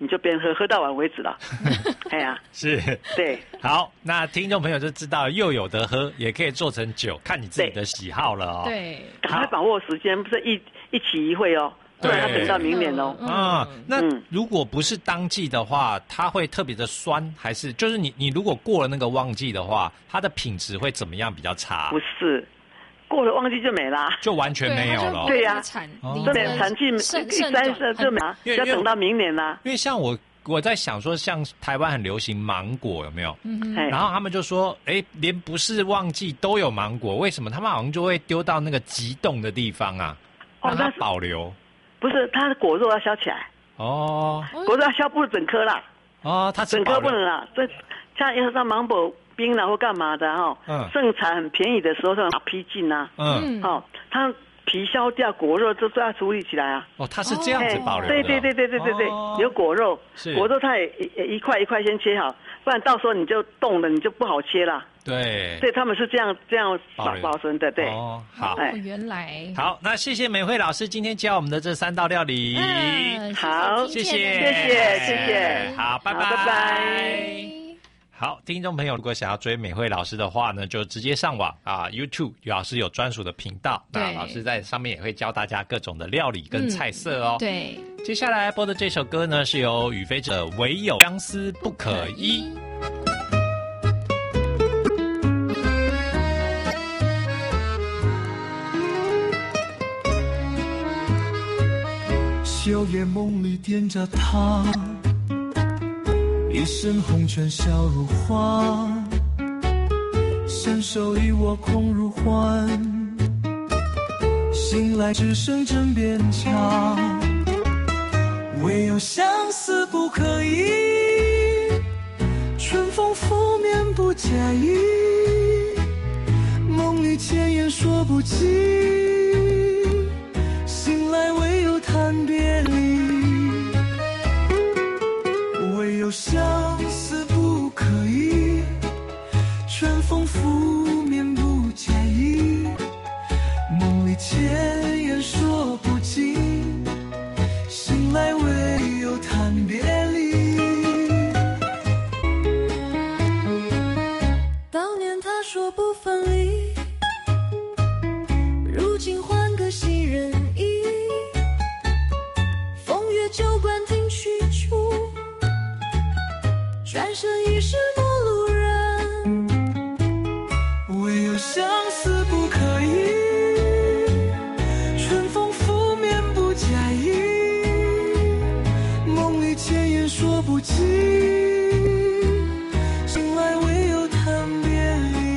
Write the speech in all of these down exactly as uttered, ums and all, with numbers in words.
你就边喝喝到晚为止了。哎呀， 是， 对， 好，那听众朋友就知道又有得喝，也可以做成酒，看你自己的喜好了哦。 对， 赶快把握时间，不是一一期一会哦，不然要等到明年哦。 啊、嗯，那嗯如果不是当季的话，它会特别的酸，还是就是你你如果过了那个旺季的话，它的品质会怎么样比较差？ 不是，过了旺季就没啦， 就完全没有了。 对呀、 产这点产季一三色就没啦，要等到明年啦。 因为像我我在想说，像台湾很流行芒果，有没有？ 嗯然后他们就说，哎，连不是旺季都有芒果，为什么他们好像就会丢到那个急冻的地方啊，让它保留？ 不是，它的果肉要削起来。 哦， 果肉要削，不是整颗啦。 哦，它整颗不能啦。这像要像芒果冰啦或干嘛的哈、哦， 嗯， 盛产很便宜的时候，这种大批进啊， 嗯， 哦，它皮削掉，果肉这都要处理起来啊。 哦，它是这样子保留的。 对对对对对对对， 哦、 有果肉，果肉它也一一块一块先切好，不然到时候你就冻了，你就不好切啦。 对， 对，他们是这样这样保保存的，对。 哦，好， 哦，原来好，那谢谢美惠老师今天教我们的这三道料理。 嗯、 好， 谢谢， 谢谢，谢谢， 好，拜拜， 拜拜。 好，听众朋友，如果想要追美惠老师的话呢，就直接上网啊 ，YouTube 有老师有专属的频道，那老师在上面也会教大家各种的料理跟菜色哦。 嗯、对， 接下来播的这首歌呢，是由雨飞者唯有相思不可依。 小夜梦里点着它，一身红尘笑如花，伸手与我空如幻，醒来只剩枕边茶，唯有相思不可依，春风拂面不介意，梦里千言说不尽，醒来唯有叹别离，唯有相思不可依，春风拂面不介意，梦里千言说不尽，醒来唯有叹别离。当年他说不分离，如今换个新人意，风月酒馆听曲处，转身已是陌路人，唯有相思不可依，春风拂面不介意，梦里千言说不尽，醒来唯有叹别离。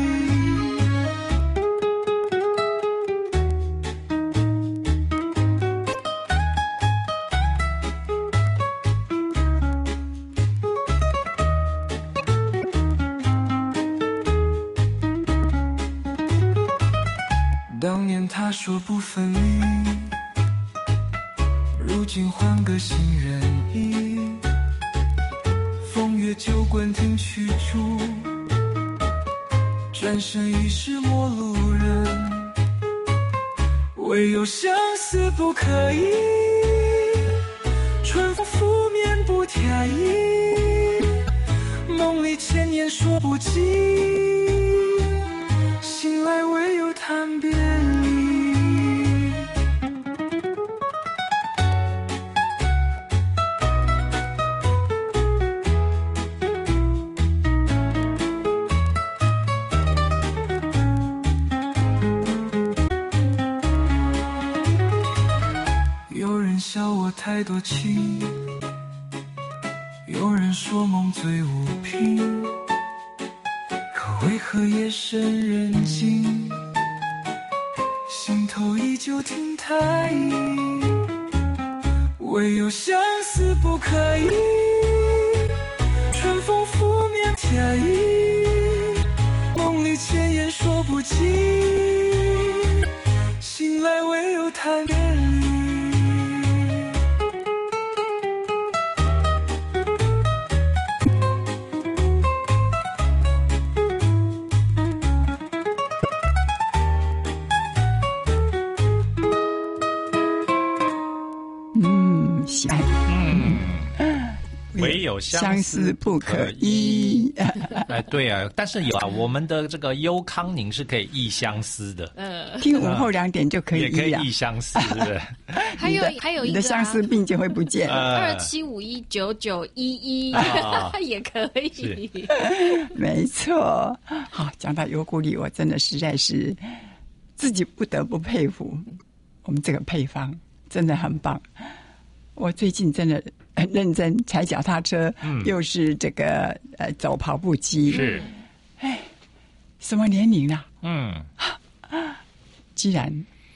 当年他说不分离，如今换个新人意，风月酒馆听曲处，转身已是陌路人，唯有相思不可依，春风拂面不介意，梦里千言说不尽，醒来唯有叹别离。有人笑我太多情，有人说梦最无凭，可为何夜深人静，心头依旧听太医，唯有相思不可依，春风拂面介意，梦里千言说不尽，醒来唯有叹别离。 唯有相思不可医。哎，对啊，但是有啊，我们的这个优康宁是可以抑相思的， 呃， 听午后两点就可以也可以医了， 抑相思，对不对？ 还有你的还有一个、啊、 你的相思病就会不见。 二七五一九九一一也可以， 没错。好，讲到优固力，我真的实在是自己不得不佩服我们这个配方，真的很棒。我最近真的很认真踩脚踏车，嗯、又是这个呃走跑步机， 是， 哎，什么年龄了？ 嗯， 既然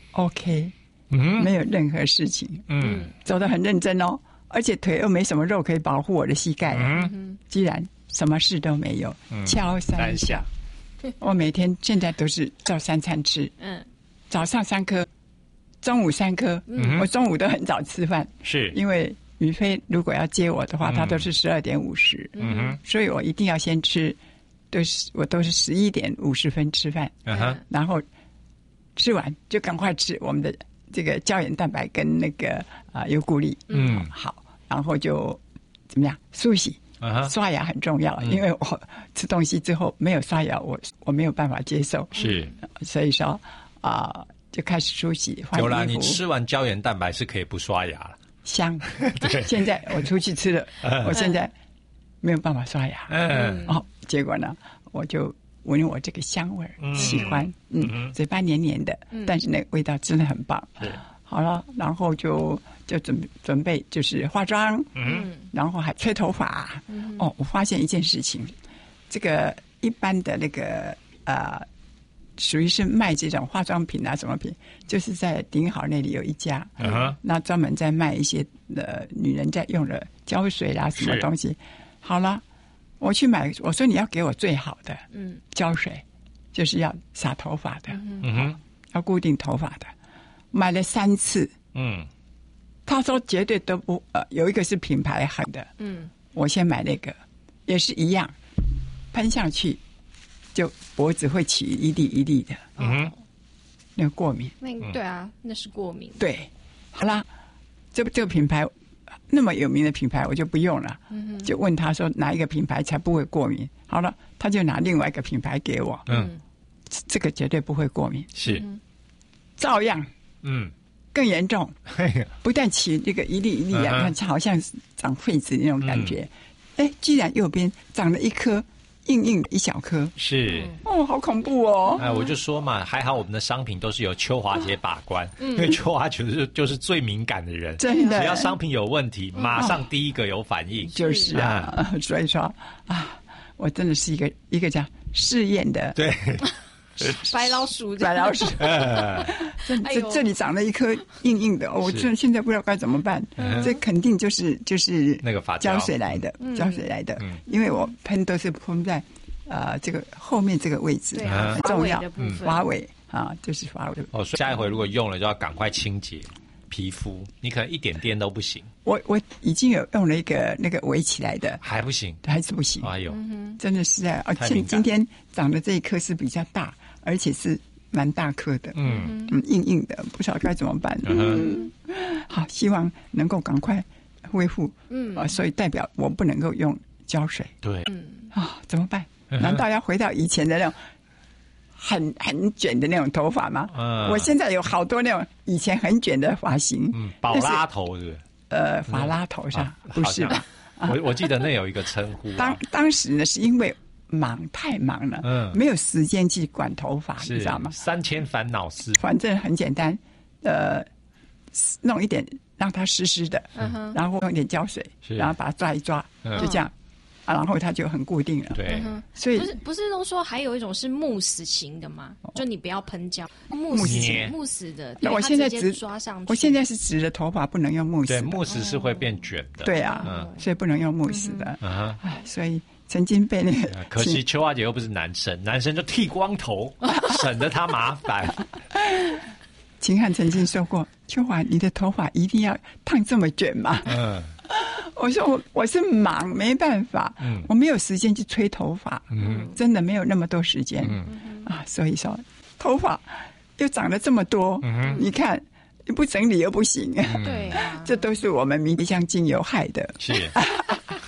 OK， 嗯， 没有任何事情， 嗯， 走得很认真哦，而且腿又没什么肉可以保护我的膝盖， 嗯， 既然什么事都没有， 嗯、 敲三下，我每天现在都是照三餐吃，嗯，早上三颗。中午三颗，嗯、我中午都很早吃饭， 是因为宇飞如果要接我的话，嗯、他都是十二点五十，嗯，所以我一定要先吃，都是我都是十一点五十分吃饭，嗯，然后吃完就赶快吃我们的这个胶原蛋白跟那个啊、呃、优固力，嗯，好，然后就怎么样梳洗，uh-huh, 刷牙很重要，嗯、因为我吃东西之后没有刷牙，我我没有办法接受， 是， 所以说啊。呃就开始梳洗换衣服。 有啦，你吃完胶原蛋白是可以不刷牙了。 香，现在我出去吃了，我现在没有办法刷牙。嗯，哦，结果呢，我就闻我这个香味儿，嗯、喜欢，嗯，嗯嘴巴黏黏的，嗯、但是那个味道真的很棒。 是， 好了，然后就就准准备就是化妆，嗯，然后还吹头发。嗯、哦，我发现一件事情，这个一般的那个呃。属于是卖这种化妆品啊，什么品，就是在顶好那里有一家，嗯、那专门在卖一些呃女人在用的胶水啦、啊，什么东西。好了，我去买，我说你要给我最好的，嗯，胶水，就是要撒头发的，嗯哼，要固定头发的，买了三次，嗯，他说绝对都不呃，有一个是品牌好的，嗯，我先买那个，也是一样，喷上去。就脖子会起一粒一粒的，嗯，那个过敏。 那对啊，那是过敏。 对，好啦，这这个品牌那么有名的品牌，我就不用了。嗯，就问他说哪一个品牌才不会过敏？好了，他就拿另外一个品牌给我。嗯，这个绝对不会过敏。 是， 照样。 嗯， 更严重，不但起这个一粒一粒啊，看、uh-huh. 好像长痱子那种感觉。哎、嗯，居然右边长了一颗。硬硬的一小颗是哦，好恐怖哦！ 哎，我就说嘛，还好我们的商品都是由秋华姐把关，嗯、因为秋华姐就是就是最敏感的人， 真的， 只要商品有问题，马上第一个有反应。 哦、就是啊，啊所以说啊，我真的是一个一个叫试验的对。 白老鼠， 白老鼠，这这这里长了一颗硬硬的，我这现在不知道该怎么办。这肯定就是就是那个发胶水来的，胶水来的，因为我喷都是喷在呃这个后面这个位置，很重要，发尾啊，就是发尾。 哦，所以下一回如果用了就要赶快清洁皮肤，你可能一点点都不行。 我我已经有用了一个那个围起来的， 还不行， 还是不行。 哎呦， 真的是啊！而且今天长的这一颗是比较大。而且是蛮大颗的，嗯嗯，硬硬的，不知道该怎么办。嗯，好，希望能够赶快恢复。嗯啊，所以代表我不能够用胶水。 对， 嗯啊，怎么办？难道要回到以前的那种很很卷的那种头发吗？嗯，我现在有好多那种以前很卷的发型， 嗯，宝拉头是不是？ 呃，法拉头上、啊、不是吧？ 我我记得那有一个称呼、啊。 当当时呢，是因为。忙太忙了，嗯，没有时间去管头发，你知道吗？ 三千烦恼丝， 反正很简单，呃，弄一点让它湿湿的，嗯、然后用一点胶水，然后把它抓一抓，嗯、就这样，啊，然后它就很固定了。 对， 嗯、所以不是不是都说还有一种是慕斯型的吗？哦、就你不要喷胶，慕斯型慕斯的。 那我现在只抓上去， 我现在是直的头发不能用慕斯， 对，慕斯是会变卷的。 对啊，嗯、所以不能用慕斯的。嗯、哎，所以。曾经被那个， 可惜秋华姐又不是男生，男生就剃光头，省得他麻烦。 秦汉曾经说过：“秋华，你的头发一定要烫这么卷吗？”嗯，我说我我是忙，没办法，嗯，我没有时间去吹头发，嗯，真的没有那么多时间，嗯啊，所以说头发又长了这么多，嗯，你看你不整理又不行， 对啊， 这都是我们迷香精油害的， 是。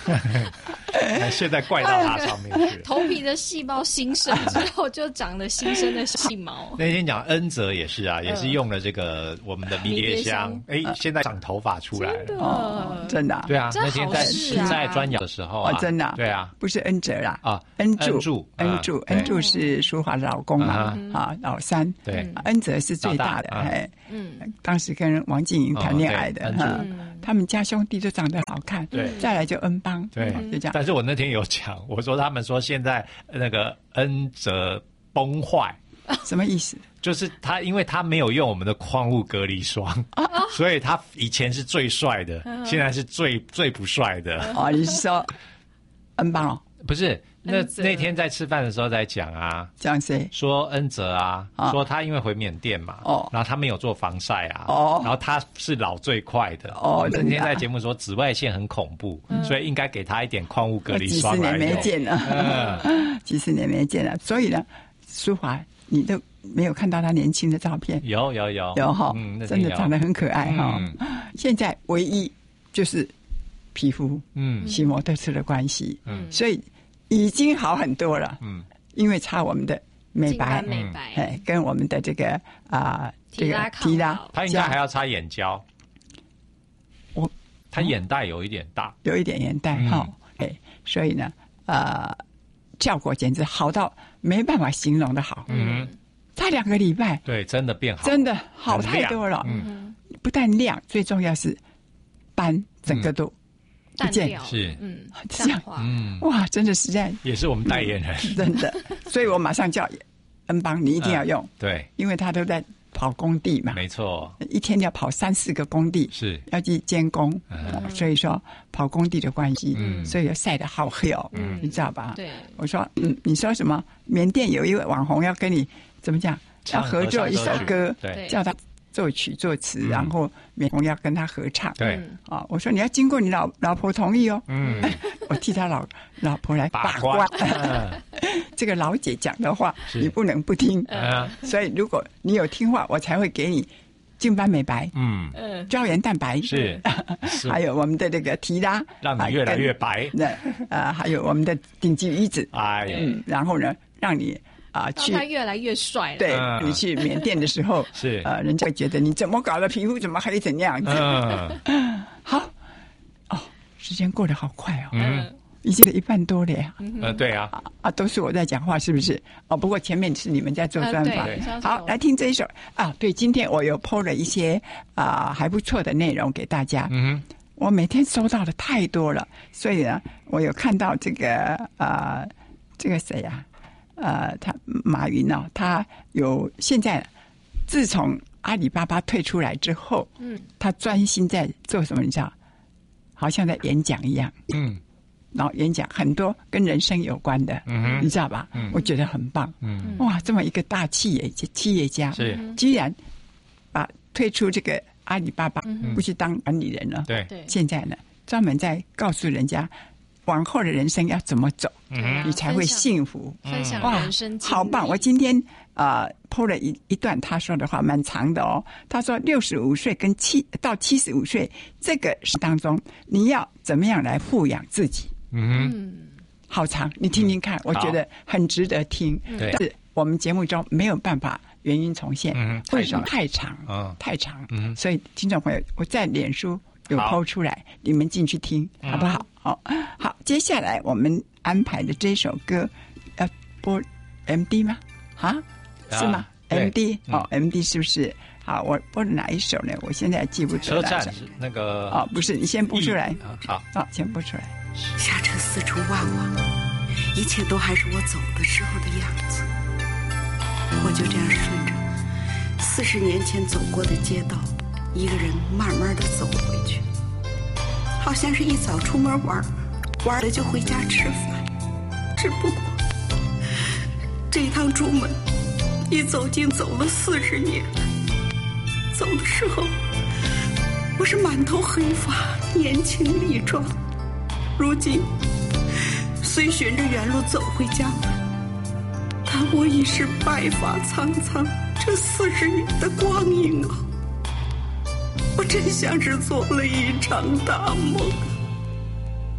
现在怪到它上面去了。 头皮的细胞新生之后，就长了新生的细毛。 那天讲恩泽也是啊，也是用了这个我们的迷迭香，哎、欸，现在长头发出来了。 真的， 哦、真的、啊。 对啊，那天在啊、 在专咬的时候、啊， 哦，真的、啊。 对啊， 不是恩泽啦， 啊， 恩助， 恩助， 恩助，恩助是淑华的老公嘛， 嗯、 啊，老三。 对， 恩泽是最大的，哎，嗯，当时跟王静莹谈恋爱的， 恩助。他们家兄弟都长得好看， 对， 再来就恩邦， 对， 就这样。 但是我那天有讲，我说他们说现在那个恩泽崩坏， 什么意思？ 就是他，因为他没有用我们的矿物隔离霜，啊、所以他以前是最帅的，啊、现在是最最不帅的。 哦，你是说恩邦哦？ 不是。那那天在吃饭的时候在讲啊， 讲谁？ 说恩泽啊，啊说他因为回缅甸嘛，哦，然后他没有做防晒啊，哦，然后他是老最快的，哦，那天在节目说紫外线很恐怖，嗯、所以应该给他一点矿物隔离霜来用。 几十年没见了，嗯、几十年没见了，所以呢，淑华，你都没有看到他年轻的照片？ 有有有有哈，嗯、真的长得很可爱哈。嗯、现在唯一就是皮肤，嗯，洗膜特色的关系，嗯，所以。已经好很多了，嗯，因为擦我们的美白， 美白， 哎，跟我们的这个啊、呃，这个提拉， 他应该还要擦眼胶， 我他眼袋有一点大， 有一点眼袋哈，哎、嗯，所以呢，呃，效果简直好到没办法形容的好，嗯，擦两个礼拜， 对，真的变好， 真的好太多了，嗯，不但亮，最重要是斑整个都。嗯不见是嗯， 这样嗯，哇，真的实在也是我们代言人， 嗯、真的，所以我马上叫恩邦，你一定要用， 嗯、对， 因为他都在跑工地嘛， 没错， 一天要跑三四个工地， 是要去监工，嗯、所以说跑工地的关系，嗯，所以要晒得好黑哦，嗯，你知道吧？ 对， 我说，嗯，你说什么？缅甸有一位网红要跟你怎么讲？要合作一首歌， 对， 叫他。作曲作词，嗯、然后缅红要跟他合唱。 对啊，我说你要经过你老老婆同意哦。嗯，我替他老老婆来把关。嗯、这个老姐讲的话，你不能不听。嗯，所以如果你有听话，我才会给你净斑美白。嗯嗯，胶原蛋白是， 还有我们的这个提拉， 让你越来越白。 那啊，还有我们的顶级鱼子。 哎， 嗯，然后呢，让你。啊， 去他越来越帅了。 对，嗯、你去缅甸的时候， 是呃，人家会觉得你怎么搞的，皮肤怎么黑成那样子？嗯、好，哦，时间过得好快哦，嗯，已经一半多了呀。 嗯、呃，对啊， 啊，都是我在讲话，是不是？哦，不过前面是你们在做专访。 呃、 好，来听这一首啊，对，今天我有 po 了一些啊、呃、还不错的内容给大家。嗯，我每天收到的太多了，所以呢，我有看到这个啊、呃，这个谁呀、啊？呃，他马云哦，他有现在自从阿里巴巴退出来之后，嗯，他专心在做什么？你知道，好像在演讲一样，嗯，然后演讲很多跟人生有关的，嗯，你知道吧？嗯，我觉得很棒，嗯，哇，这么一个大企业企业家， 是居然把退出这个阿里巴巴，嗯、不去当管理人了， 对， 现在呢，专门在告诉人家。往后的人生要怎么走，嗯、你才会幸福？ 分享人生经历， 好棒！我今天啊，po 了一一段他说的话，蛮长的哦。他说，六十五岁跟七到七十五岁这个时当中，你要怎么样来富养自己？嗯，好长，你听听看，嗯、我觉得很值得听。但是我们节目中没有办法原音重现，嗯、为什么太长？嗯、太长，嗯、所以听众朋友，我在脸书。有抛出来，你们进去听，好不好？好、嗯，好。接下来我们安排的这首歌要播 M D 吗？啊，是吗 ？M D 哦、嗯、，M D 是不是？好，我播的哪一首呢？我现在记不出来。 车站那个哦，不是，你先播出来。 好， 好，先播出来。 下车四处望望，一切都还是我走的时候的样子。我就这样顺着四十年前走过的街道。一个人慢慢的走回去，好像是一早出门玩，玩了就回家吃饭。只不过这一趟出门，一走竟走了四十年。走的时候，我是满头黑发，年轻力壮。如今虽循着原路走回家门，但我已是白发苍苍。这四十年的光阴啊！我真像是做了一场大梦。 这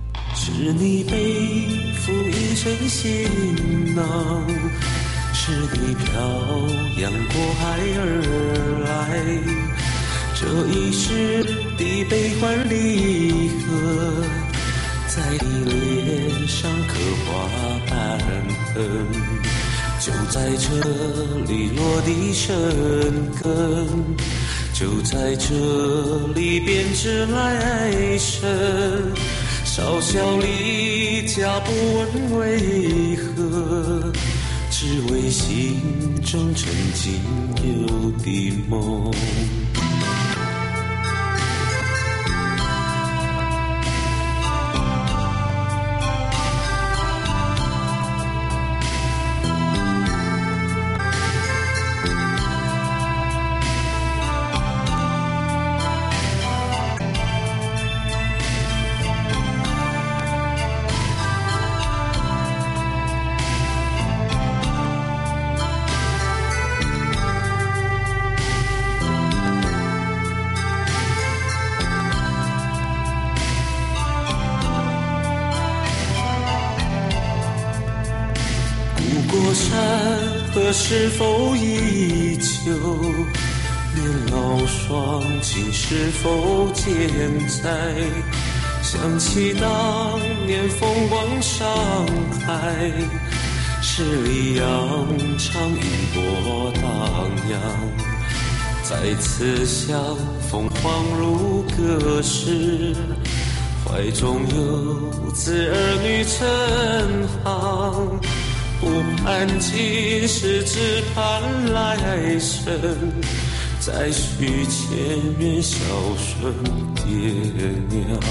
是你背负一身行囊，是你漂洋过海而来，这一世的悲欢离合，在你脸上刻画斑痕，就在这里落地生根，就在这里编织来生。少小离家不问为何，只为心中曾经有的梦。是否依旧？年老双亲是否健在？想起当年风光上海，十里洋场烟波荡漾，再次相逢恍如隔世，怀中有子儿女成行。不盼今世，只盼来生，再续前缘，孝顺爹娘。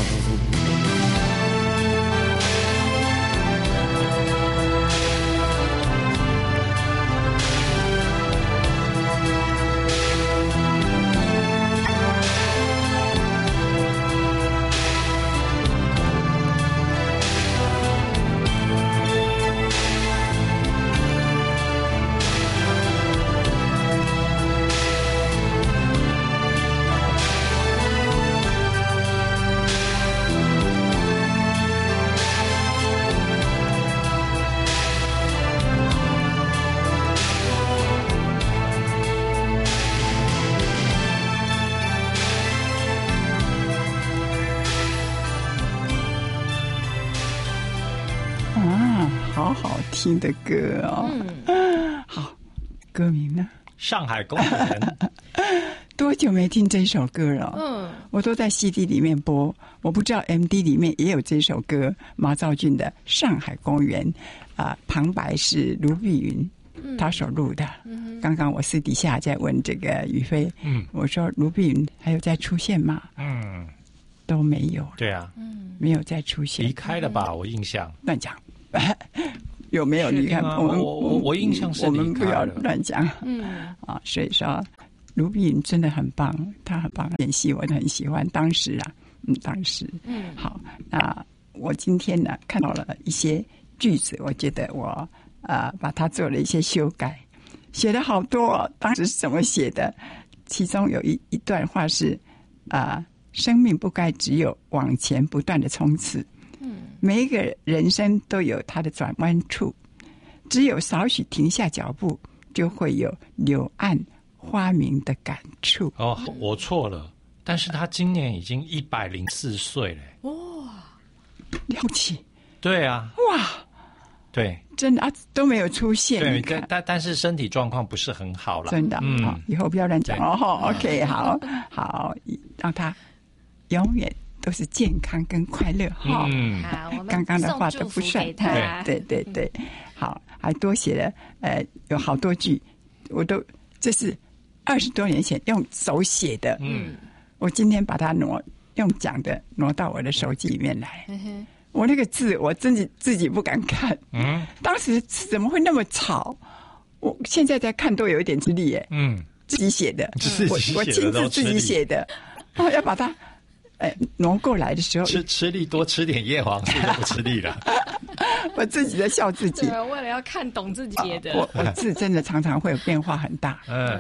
听的歌哦，嗯、好，歌名呢？ 上海公园。 多久没听这首歌了？嗯，我都在 C D 里面播，我不知道 M D 里面也有这首歌，马兆骏的《上海公园》啊、呃，旁白是卢碧云，他所录的。嗯，刚刚我私底下在问这个宇飞，嗯，我说卢碧云还有再出现吗？嗯，都没有。 对啊， 嗯，没有再出现， 离开了吧？我印象乱讲。有没有？你看， 我们我我我印象是我们不要乱讲。嗯啊，所以说卢碧云真的很棒，她很棒，演戏我很喜欢。当时啊，嗯，当时嗯，好，那我今天呢看到了一些句子，我觉得我啊、呃、把它做了一些修改，写了好多、哦。当时是怎么写的？其中有一一段话是啊、呃，生命不该只有往前不断的冲刺。每一个人生都有它的转弯处，只有少许停下脚步，就会有柳暗花明的感触。 哦，我错了，但是他今年已经一百零四岁了。 哇，了不起！ 对啊， 哇， 对， 真的啊，都没有出现。 对，但但是身体状况不是很好了。 真的，嗯，好，以后不要乱讲哦。OK， 好好，让他永远都是健康跟快乐哈。嗯， 好，我们刚刚的话都不算。对对对对，好，还多写了呃，有好多句，我都这是二十多年前用手写的。嗯，我今天把它挪用讲的挪到我的手机里面来。嗯、我那个字我自己自己不敢看。嗯，当时怎么会那么吵？我现在在看都有一点吃力耶。嗯，自己写的， 我我亲自自己写的，哦，要把它。哎，挪过来的时候， 吃吃力多吃点叶黄素就不吃力了。 我自己在笑自己， 对，为了要看懂自己的， 我我字真的常常会有变化很大。嗯，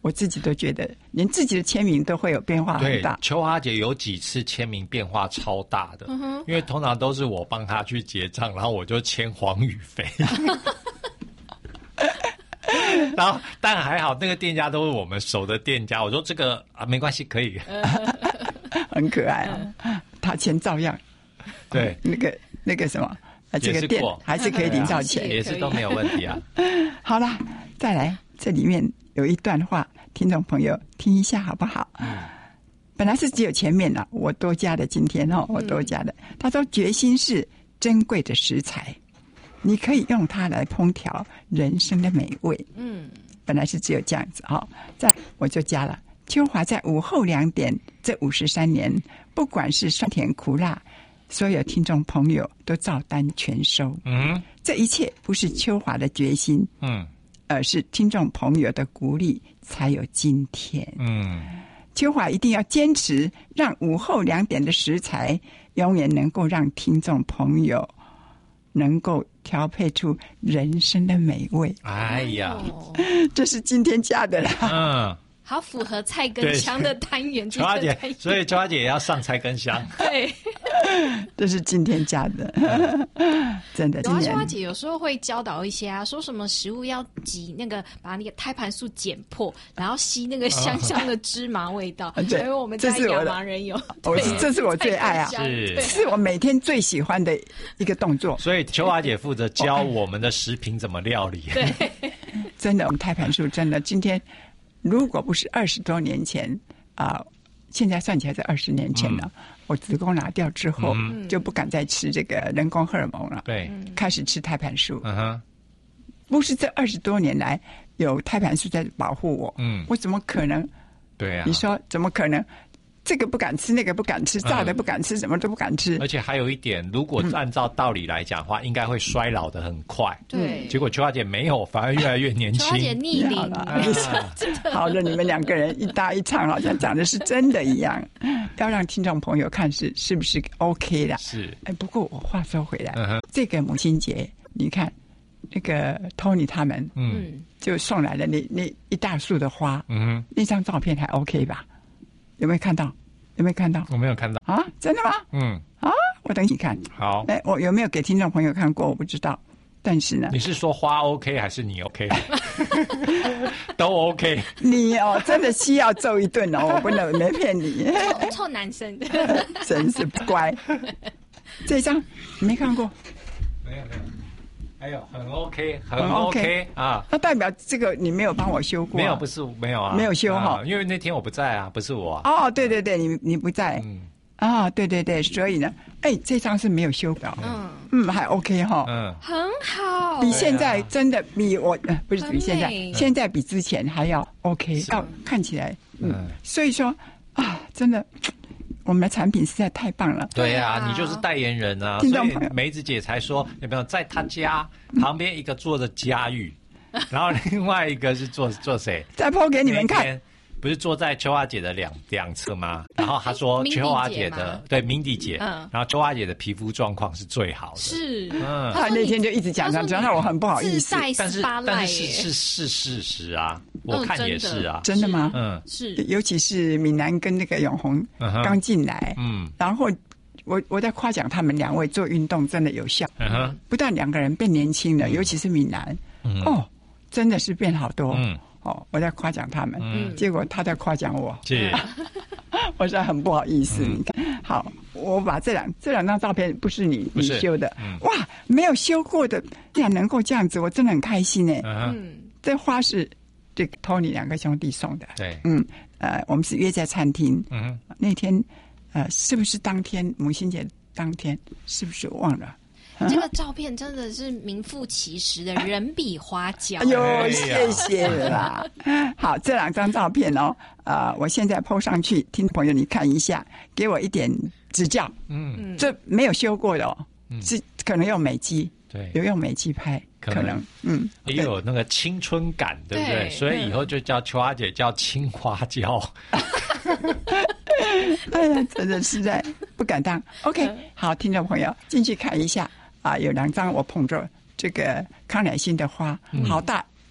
我自己都觉得，连自己的签名都会有变化很大。 对，秋华姐有几次签名变化超大的，嗯、因为通常都是我帮她去结账，然后我就签黄宇飞。然后，但还好，那个店家都是我们熟的店家。我说这个啊，没关系，可以， 很可爱啊。他钱照样， 对， 那个那个什么，啊，这个店还是可以领到钱， 也是都没有问题啊。 好了，再来，这里面有一段话，听众朋友听一下好不好？嗯，本来是只有前面了，我多加的，今天哦，我多加的。嗯、他说：“决心是珍贵的食材。”你可以用它来烹调人生的美味。嗯，本来是只有这样子啊，再我就加了。秋华在午后两点这五十三年，不管是酸甜苦辣，所有听众朋友都照单全收。嗯，这一切不是秋华的决心，嗯，而是听众朋友的鼓励，才有今天。嗯，秋华一定要坚持，让午后两点的食材永远能够让听众朋友能够调配出人生的美味。哎呀，这是今天加的啦。嗯， 好符合菜根香的单元。 秋华姐，所以秋华姐也要上菜根香。 对， 这是今天加的，真的。 然后秋华姐有时候会教导一些啊，说什么食物要挤那个，把那个胎盘素剪破，然后吸那个香香的芝麻味道。因为我们家亚麻仁有， 我这是我最爱啊，是这是我每天最喜欢的一个动作。 所以秋华姐负责教我们的食品怎么料理。 对， 真的，我们胎盘素真的今天。如果不是二十多年前啊、呃，现在算起来是二十年前了。嗯、我子宫拿掉之后，嗯、就不敢再吃这个人工荷尔蒙了。 对， 开始吃胎盘素。嗯哼，不是这二十多年来有胎盘素在保护我。嗯，我怎么可能？ 对啊， 你说怎么可能？这个不敢吃，那个不敢吃，炸的不敢吃，嗯、什么都不敢吃。 而且还有一点，如果按照道理来讲的话，嗯、应该会衰老的很快。 对， 结果秋华姐没有，反而越来越年轻。秋华姐逆龄了。 好了，你们两个人一搭一唱，好像讲的是真的一样。要让听众朋友看是是不是 OK 的。 是。 哎，不过我话说回来，嗯、这个母亲节，你看那个 Tony 他们，嗯，就送来了那那一大束的花，嗯，那张照片还 OK 吧？有没有看到？有没有看到？ 我没有看到啊！真的吗？嗯啊，我等你看。 好， 哎，我有没有给听众朋友看过？我不知道。但是呢， 你是说花 OK 还是你 OK？ 都 OK。 你哦，真的需要揍一顿哦！我不能没骗你。 臭男生， 真是不乖。这一张你没看过？ 没有没有。哎呦，很 OK， 很 OK, OK 啊！ 那代表这个你没有帮我修过、啊？ 没有，不是没有啊， 没有修哈、啊， 因为那天我不在啊，不是我、啊。 哦，对对对，你你不在，嗯，啊，对对对，所以呢，哎，这张是没有修的，嗯嗯，还 OK 哈，嗯， 很好， 比现在真的比我、呃、不是比现在，现在比之前还要 OK， 要看起来，嗯，嗯所以说啊，真的。我们的产品实在太棒了。 对啊，你就是代言人啊，所以梅子姐才说有没有在她家旁边一个坐着佳玉，然后另外一个是坐坐谁？ 再抛给你们看。 不是坐在秋华姐的两两侧吗？然后她说秋华姐的对明迪姐，嗯，然后秋华姐的皮肤状况是最好的。 是， 嗯， 她那天就一直讲讲，讲让我很不好意思。 但是但是是是事实啊，我看也是啊， 真的吗？ 嗯， 是， 尤其是闽南跟那个永红刚进来，嗯，然后我我在夸奖他们两位做运动真的有效，嗯，不但两个人变年轻了，尤其是闽南，哦，真的是变好多，嗯。哦，我在夸奖他们，嗯，结果他在夸奖我， 是， 我实在很不好意思。嗯、你看，好，我把这两这两张照片不是你你修的，嗯、哇，没有修过的，竟然能够这样子，我真的很开心呢。嗯，这花是这个 Tony 两个兄弟送的， 对， 嗯，呃，我们是约在餐厅，嗯，那天呃，是不是当天母亲节当天？是不是我忘了？ 这个照片真的是名副其实的人比花娇。 哎呦，谢谢啦！好，这两张照片哦，呃，我现在 po 上去，听众朋友你看一下，给我一点指教。嗯，这没有修过的哦，嗯、是可能用美肌， 对， 有用美肌拍，可能，可能嗯， 也有那个青春感，对不对？对，所以以后就叫秋花姐叫青花椒。 哎呀，真的实在不敢当。OK， 好，听众朋友进去看一下。啊，有两张我捧着这个康乃馨的花，嗯、好大，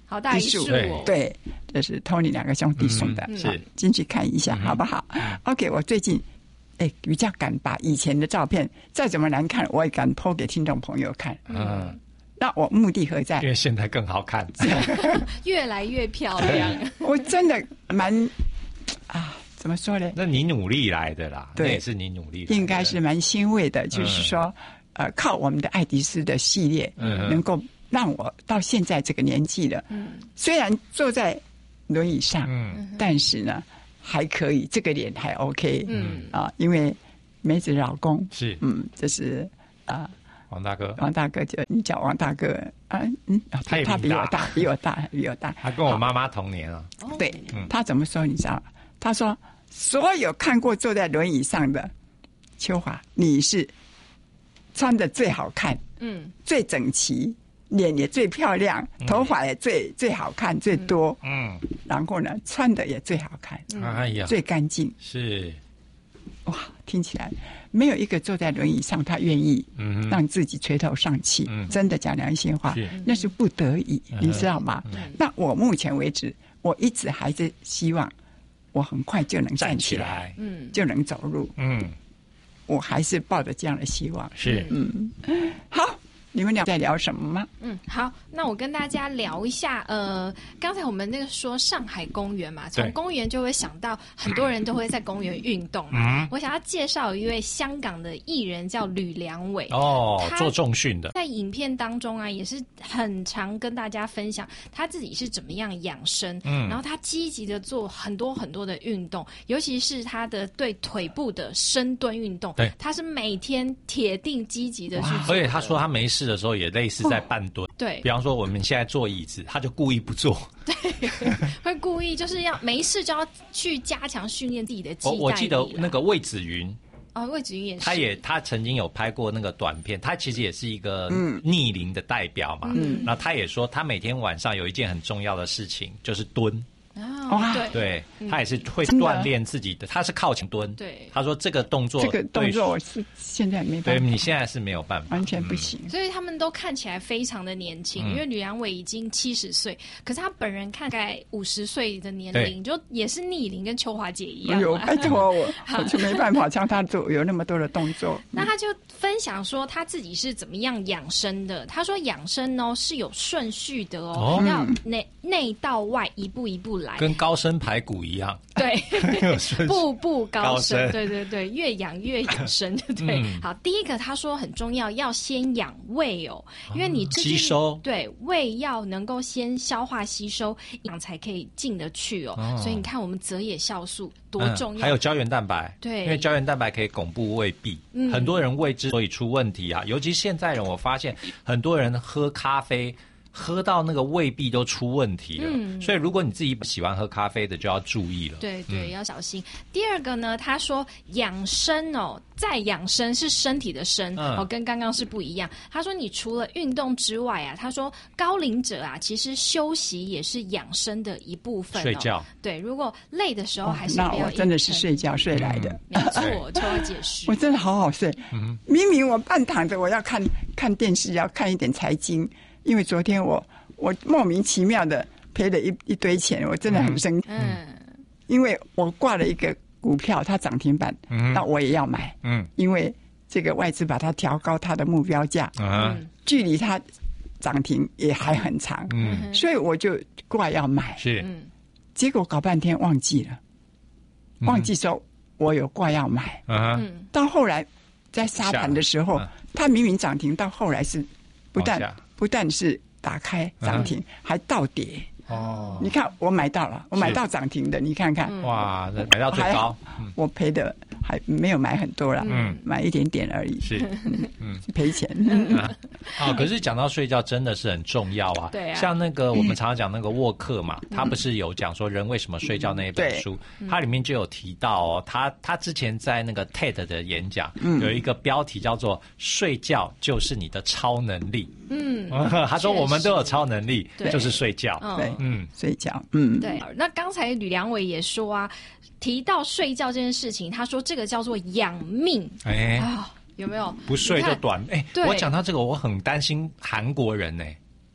好大一束哦！ 对，这是 Tony 两个兄弟送的， 嗯、是进去看一下、嗯、好不好、嗯、？OK， 我最近哎比较敢把以前的照片，再怎么难看，我也敢 po 给听众朋友看。嗯，那我目的何在？ 因为现在更好看， 越来越漂亮。 我真的蛮啊。怎么说呢？ 那你努力来的啦，对，那也是你努力来的， 应该是蛮欣慰的。就是说，嗯、呃，靠我们的爱迪斯的系列，嗯，能够让我到现在这个年纪了，嗯，虽然坐在轮椅上，嗯，但是呢还可以，这个脸还 OK， 嗯啊，因为梅子老公是， 嗯，这是啊、呃， 王大哥， 王大哥就你叫王大哥啊，嗯，他他比我大，比我大，比我大， 他跟我妈妈同年啊， 对、嗯，他怎么说你知道？他说：“所有看过坐在轮椅上的秋华，你是穿的最好看，嗯，最整齐，脸也最漂亮，头发也最、嗯、最好看，最多，嗯，然后呢，穿的也最好看， 哎呀， 最干净， 是哇，听起来没有一个坐在轮椅上他愿意让自己垂头丧气，嗯、真的讲良心话，那是不得已，嗯、你知道吗？嗯、那我目前为止，我一直还是希望。”我很快就能站起来，嗯，就能走路，嗯，我还是抱着这样的希望， 是， 嗯，好，你们俩在聊什么吗？ 嗯，好，那我跟大家聊一下，呃，刚才我们那个说上海公园嘛，从公园就会想到很多人都会在公园运动嘛。嗯，我想要介绍一位香港的艺人叫吕良伟， 哦，做重训的， 在影片当中啊，也是很常跟大家分享他自己是怎么样养生，嗯，然后他积极的做很多很多的运动，尤其是他的对腿部的深蹲运动，对，他是每天铁定积极的去做的， 而且他说他没事的时候也类似在半蹲，哦、 对， 比方说我们现在坐椅子，他就故意不坐， 对，会故意就是要没事就要去加强训练自己的肌耐力。 我记得那个魏子云。 哦，魏子云也是， 他也他曾经有拍过那个短片，他其实也是一个逆龄的代表嘛。嗯，然后他也说，他每天晚上有一件很重要的事情，就是蹲。 哦，对， 对、嗯、他也是会锻炼自己的，他是靠前蹲。对，他说这个动作， 这个动作我是现在没办法， 对，你现在是没有办法， 完全不行。 嗯、所以他们都看起来非常的年轻，嗯、因为吕良伟已经七十岁，可是他本人看大概五十岁的年龄，就也是逆龄，跟秋华姐一样。 有拜托我，我就没办法像他做有那么多的动作。 那他就分享说他自己是怎么样养生的。他说养生哦是有顺序的哦，哦要内内到外一步一步来， 跟高升排骨一样， 对，步步高升，对对对，越养越养生，对不对？嗯、好，第一个他说很重要，要先养胃哦，因为你吸收， 对，胃要能够先消化吸收，养才可以进得去哦。哦所以你看我们泽野酵素多重要，嗯、 还有胶原蛋白， 对， 因为胶原蛋白可以巩固胃壁。嗯、很多人胃之所以出问题啊，尤其现在人，我发现很多人喝咖啡。喝到那个胃壁都出问题了，嗯、所以如果你自己喜欢喝咖啡的，就要注意了。 对对，嗯、要小心。第二个呢，他说养生哦，再养生是身体的生，嗯、哦，跟刚刚是不一样。他说你除了运动之外啊，他说高龄者啊，其实休息也是养生的一部分，哦。 睡觉。对， 如果累的时候还是不要、哦。 那我真的是睡觉睡来的。 嗯、没错，秋华解释。 我真的好好睡，嗯、明明我半躺着，我要看看电视，要看一点财经。因为昨天我我莫名其妙的赔了一一堆钱，我真的很生气。嗯，因为我挂了一个股票，它涨停板，嗯，那我也要买。嗯，因为这个外资把它调高它的目标价，嗯，距离它涨停也还很长，嗯，所以我就挂要买。 是， 结果搞半天忘记了，忘记说我有挂要买。嗯，到后来在沙盘的时候，它明明涨停，到后来是不但不但是打开涨停，嗯、还倒跌。哦，你看我买到了，我买到涨停的，你看看。 哇，买到最高， 我赔的还没有买很多了，嗯，买一点点而已。 是，嗯， 赔钱。 啊，哦，可是讲到睡觉真的是很重要啊。 对啊。 像那个我们常常讲那个沃克嘛，他不是有讲说人为什么睡觉那一本书，它里面就有提到哦，他他之前在那个 T E D 的演讲有一个标题叫做“睡觉就是你的超能力”。嗯，他说我们都有超能力，就是睡觉。 对，嗯，睡觉。嗯， 对。那刚才吕良伟也说啊，提到睡觉这件事情，他说这个叫做养命。哎啊，有没有？ 不睡就短。哎，我讲到这个，我很担心韩国人呢。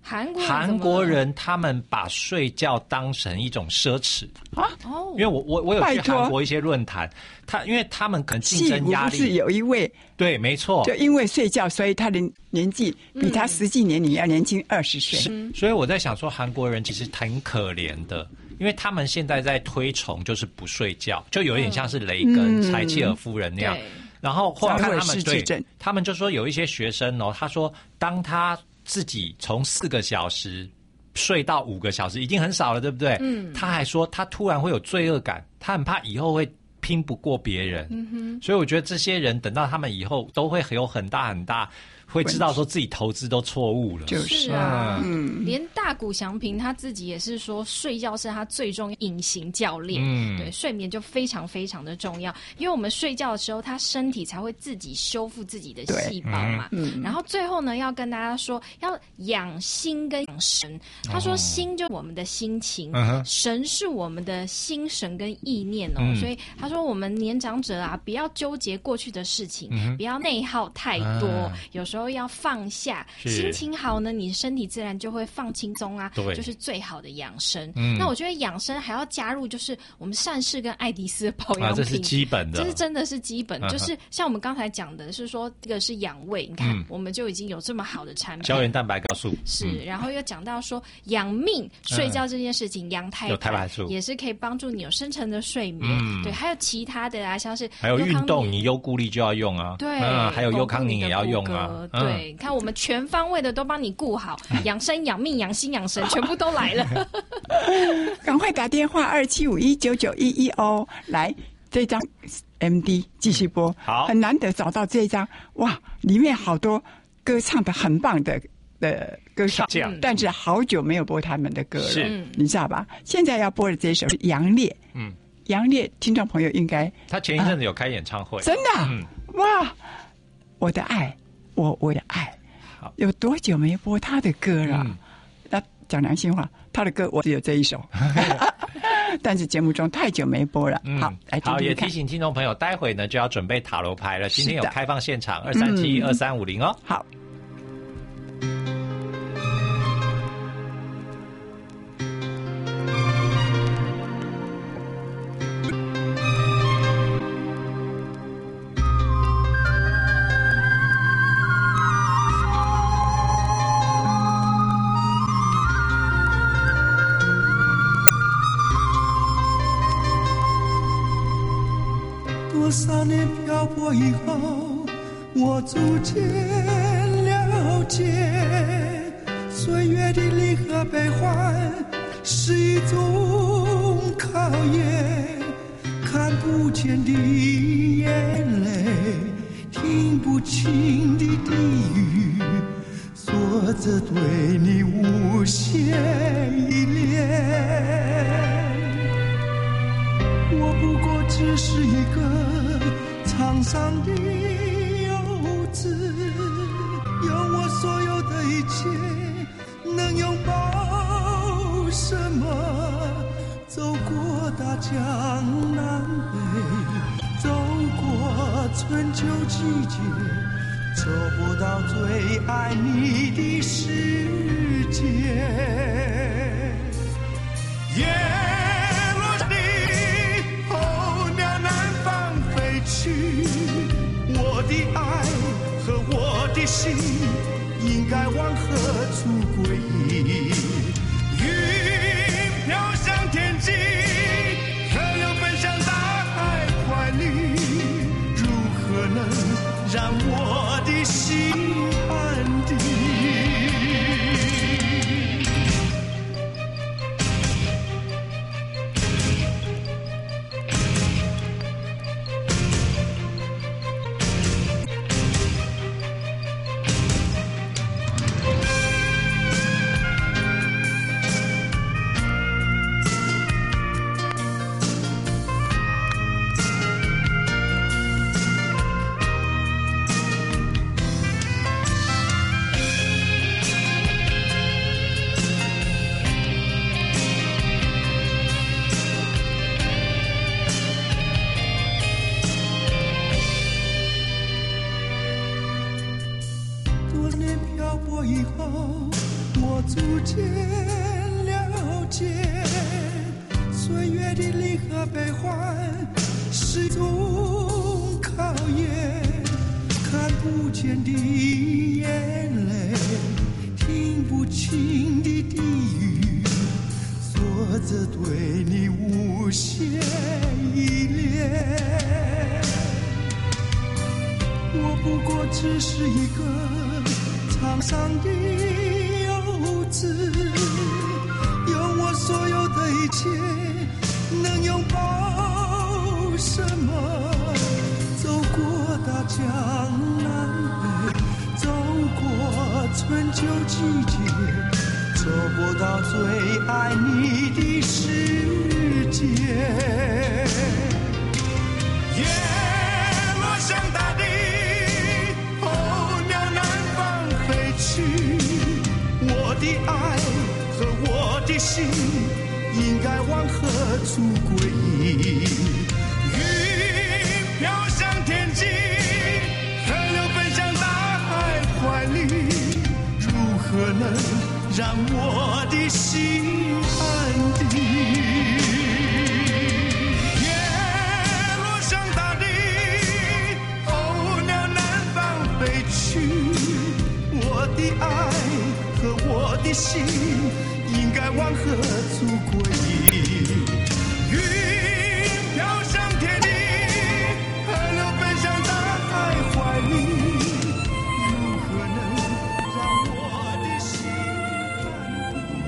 韩国韩国人他们把睡觉当成一种奢侈啊！因为我我我有去韩国一些论坛，他因为他们可能竞争压力， 是有一位对，没错， 就因为睡觉，所以他的年纪比他实际年龄要年轻二十岁。 是，所以我在想说，韩国人其实挺可怜的，因为他们现在在推崇就是不睡觉，就有点像是雷根、嗯、柴契尔夫人那样。然后后来看他们对，他们就说有一些学生哦，他说当他自己从四个小时睡到五个小时，已经很少了，对不对？嗯。他还说他突然会有罪恶感，他很怕以后会拼不过别人。嗯哼。所以我觉得这些人等到他们以后都会有很大很大。会知道说自己投资都错误了， 就是啊，嗯，连大谷翔平他自己也是说，睡觉是他最重要隐形教练，嗯，对，睡眠就非常非常的重要，因为我们睡觉的时候，他身体才会自己修复自己的细胞嘛，嗯，然后最后呢，要跟大家说，要养心跟养神。他说，心就是我们的心情，哦、神是我们的心神跟意念哦，嗯、所以他说，我们年长者啊，不要纠结过去的事情，嗯、不要内耗太多，啊、有时候。要放下，心情好呢，你身体自然就会放轻松啊，就是最好的养生。嗯、那我觉得养生还要加入，就是我们善事跟爱迪斯的保养品， 啊，这是基本的， 这是真的是基本。嗯、就是像我们刚才讲的，是说这个是养胃，你看、嗯、我们就已经有这么好的产品， 胶原蛋白酵素是，嗯、然后又讲到说养命，睡觉这件事情，养、嗯、胎有胎白素也是可以帮助你有深层的睡眠。嗯、对，还有其他的啊，像是还有运动，你优固力就要用啊， 对， 嗯、还有优康宁也要用啊， 对，嗯、看我们。全方位的都帮你顾好，养生、养命、养心、养神，全部都来了。 赶快打电话二七五一九九一一哦，来这张 M D 继续播。 好， 很难得找到这一张，哇，里面好多歌唱的很棒的的歌手，但是好久没有播他们的歌了， 是， 你知道吧？现在要播的这一首是杨烈，嗯，杨烈听众朋友应该他前一阵子有开演唱会， 啊、真的、啊，嗯、哇，我的爱，我我的爱。有多久没播他的歌了？嗯、那讲良心话，他的歌我只有这一首，但是节目中太久没播了。嗯、好，来听听看。 好，也提醒听众朋友，待会呢就要准备塔罗牌了。今天有开放现场，二三七二三五零哦。 好。 多少年漂泊以后，我逐渐了解，岁月的离合悲欢是一种考验，看不见的眼泪，听不清的地语，说着对你无限依恋。我不过只是一个沧桑的游子，用我所有的一切，能拥抱什么？走过大江南北，走过春秋季节，走不到最爱你的世界。Yeah!我的爱和我的心应该往何处归依？云飘向天际，可又奔向大海怀里，如何能让我的心安定？ 我逐渐了解，岁月的离合悲欢是种考验，看不见的眼泪，听不清的地语，说着对你无限依恋。我不过只是一个沧桑的游子，用我所有的一切，能拥抱什么？走过大江南北，走过春秋季节，走不到最爱你的世界。夜落向大地，候鸟南方飞去，我的爱和我的心应该往何处归依？云飘向天际，河流奔向大海怀里，如何能让我的心安定？夜落向大地，候鸟南方飞去，我的爱和我的心应该往何处归依？云飘向天地，河流奔向大海怀里，如何能让我的心安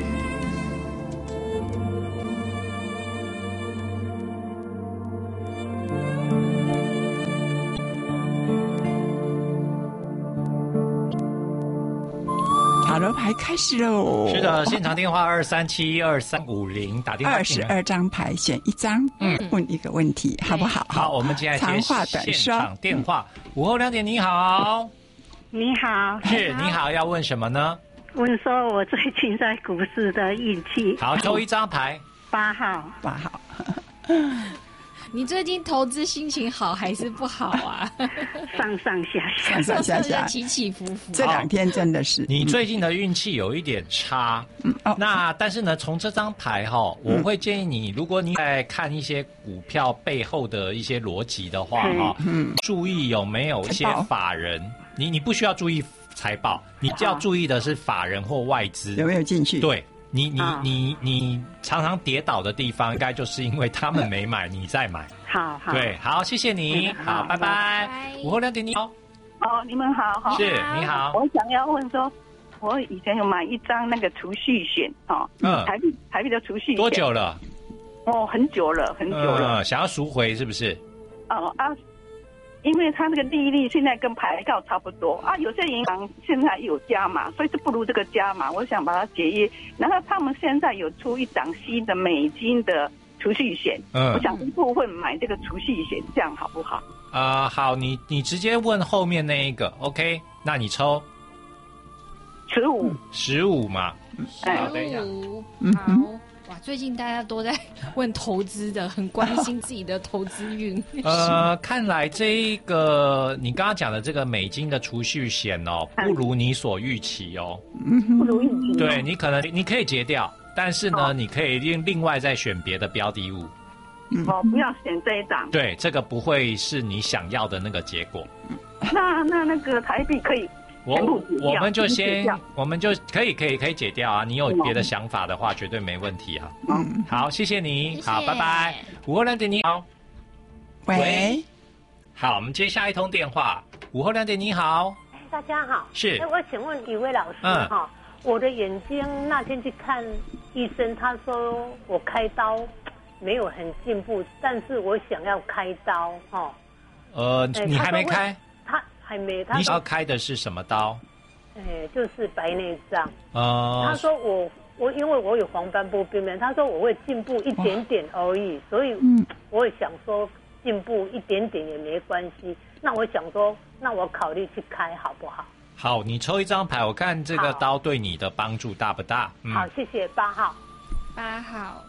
塔罗牌开始喽！ 是的，现场电话二三七二三五零，打电话二十二张牌选一张，嗯，问一个问题，好不好？ 好，我们接下来接长话短现说。 场电话。午后两点，你好， 你好， 是你好，要问什么呢？ 问说我最近在股市的运气。 好，抽一张牌。 八号， 八号。 你最近投资心情好还是不好啊？ 上上下下， 上上下下， 起起伏伏。 这两天真的是你最近的运气有一点差，嗯，哦、那但是呢，从这张牌哈、哦，我会建议你，如果你在看一些股票背后的一些逻辑的话哈、嗯，注意有没有一些法人，你你不需要注意财报，你要注意的是法人或外资有没有进去，对。 你你你你常常跌倒的地方，应该就是因为他们没买，你在买。 好好， 对，好，谢谢你，好，拜拜。午后两点，你好。 哦，你们好，好， 是，你好。 我想要问说，我以前有买一张那个储蓄险，哦，嗯，台币台币的储蓄险， 多久了？ 哦，很久了，很久了。 嗯，想要赎回是不是？ 哦啊。因为它那个利率现在跟牌告差不多啊，有些银行现在有加码，所以是不如这个加码。我想把它解约，然后他们现在有出一张新的美金的储蓄险，嗯，我想一部分买这个储蓄险，这样好不好？ 啊、呃，好，你你直接问后面那一个 ，OK？ 那你抽十五， 十五嘛， 十五，好。哇，最近大家都在问投资的，很关心自己的投资运。 呃，看来这个你刚刚讲的这个美金的储蓄险哦，不如你所预期哦。 不如预期。 对，你可能你可以结掉，但是呢，哦、你可以另另外再选别的标的物。 哦，不要选这一档。 对，这个不会是你想要的那个结果。 那那那个台币可以。 我我们就先，我们就可以可以可以解掉啊！你有别的想法的话，绝对没问题啊。嗯，好，谢谢你， 谢谢好，拜拜。午后两点你好， 喂， 好，我们接下一通电话。午后两点你好， 大家好， 是， 我请问几位老师哈、嗯，我的眼睛那天去看医生，他说我开刀没有很进步，但是我想要开刀哈。 呃，你还没开？ 还没，他你想要开的是什么刀？ 哎，就是白内障。 哦、 呃，他说我我因为我有黄斑部病变，他说我会进步一点点而已，所以我也想说进步一点点也没关系。那我想说，那我考虑去开好不好？ 好，你抽一张牌，我看这个刀对你的帮助大不大？ 嗯、好，谢谢八号。 八号，